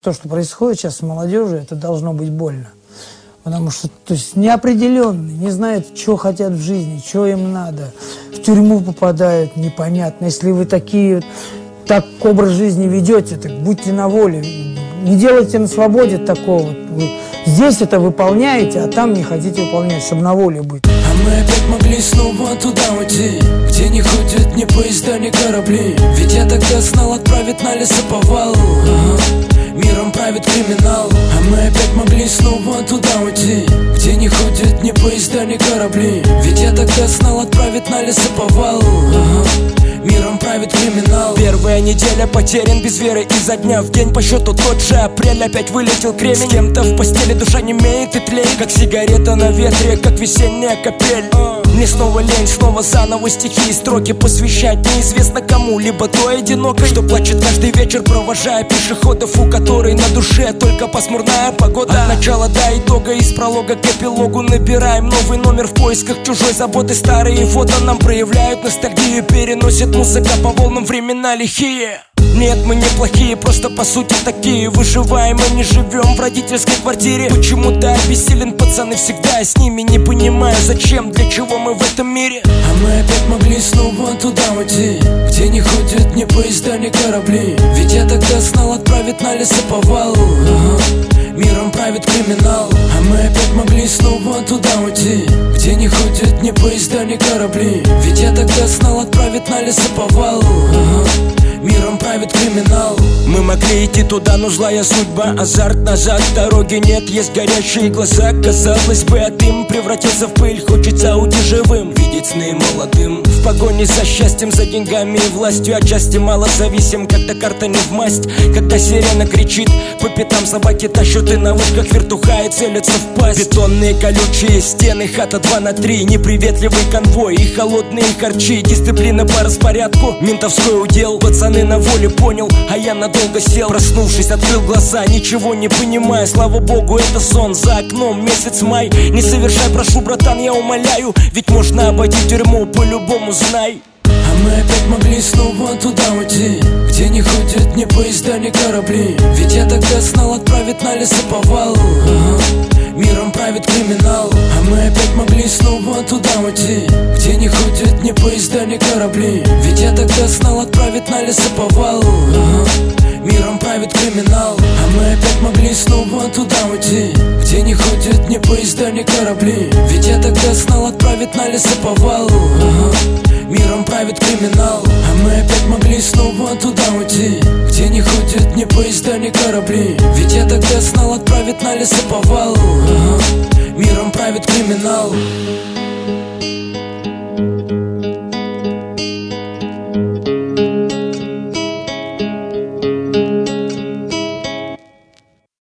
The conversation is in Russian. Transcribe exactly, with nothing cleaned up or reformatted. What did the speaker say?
То, что происходит сейчас с молодежью, это должно быть больно. Потому что, то есть, неопределенные, не знают, что хотят в жизни, что им надо. В тюрьму попадают, непонятно. Если вы такие, так образ жизни ведете, так будьте на воле. Не делайте на свободе такого. Вы здесь это выполняете, а там не хотите выполнять, чтобы на воле быть. А мы опять могли снова туда уйти, где не ходят ни поезда, ни корабли. Ведь я тогда знал, отправить на лесоповал. Ага. Миром правит криминал. А мы опять могли снова туда уйти, где не ходят ни поезда, ни корабли. Ведь я тогда знал, отправить на лесоповал. Ага. Миром правит криминал. Первая неделя потерян без веры изо дня в день. По счету тот же апрель, опять вылетел кремень. С кем-то в постели душа немеет и тлеет, как сигарета на ветре, как весенняя капель. Мне снова лень, снова заново стихи и строки посвящать неизвестно кому, либо той одинокой, что плачет каждый вечер, провожая пешеходов, у которой на душе только пасмурная погода. От начала до итога, из пролога к эпилогу набираем новый номер в поисках чужой заботы. Старые фото нам проявляют ностальгию, переносит музыка по волнам, времена лихие. Нет, мы не плохие, просто по сути такие. Выживаем и не живем в родительской квартире. Почему-то обессилен, пацаны, всегда я с ними. Не понимаю, зачем, для чего мы в этом мире. А мы опять могли снова туда уйти, где не ходят ни поезда, ни корабли. Ведь я тогда знал, отправить на лесоповал. Ага. Миром правит криминал. А мы опять могли снова туда уйти, где не ходят ни поезда, ни корабли. Ведь я тогда знал, отправить на лесоповал. Ага. Миром правит криминал. Мы могли идти туда, но злая судьба, азарт, назад дороги нет, есть горящие глаза. Казалось бы, а дым превратился в пыль. Хочется уйти живым, видеть сны молодым. В погоне за счастьем, за деньгами и властью, отчасти мало зависим, когда карта не в масть. Когда сирена кричит, по пятам собаки тащут, и на вышках вертуха и целятся в пасть. Бетонные колючие стены, хата два на три, неприветливый конвой и холодные харчи. Дисциплина по распорядку, ментовской удел. Пацаны на воле, понял, а я надолго сел. Проснувшись, открыл глаза, ничего не понимая. Слава богу, это сон, за окном месяц май. Не совершай, прошу, братан, я умоляю, ведь можно обойти тюрьму, по-любому знай. А мы опять могли снова туда уйти, где не ходят ни поезда, ни корабли. Ведь я тогда знал, отправить на лесоповал. Ага. Миром правит криминал. А мы опять могли снова туда уйти, где не ходят ни поезда, ни корабли. Ведь я тогда знал, отправить на лесоповал. Ага. Миром правит криминал. А мы опять могли снова туда уйти, где не ходят ни поезда, ни корабли. Ведь я тогда знал, отправить на лесоповал. Ага. Миром правит криминал. А мы опять могли снова туда уйти, где не ходят ни поезда, ни корабли. Ведь я тогда знал, отправить на лесоповал. Ага. Миром правит криминал.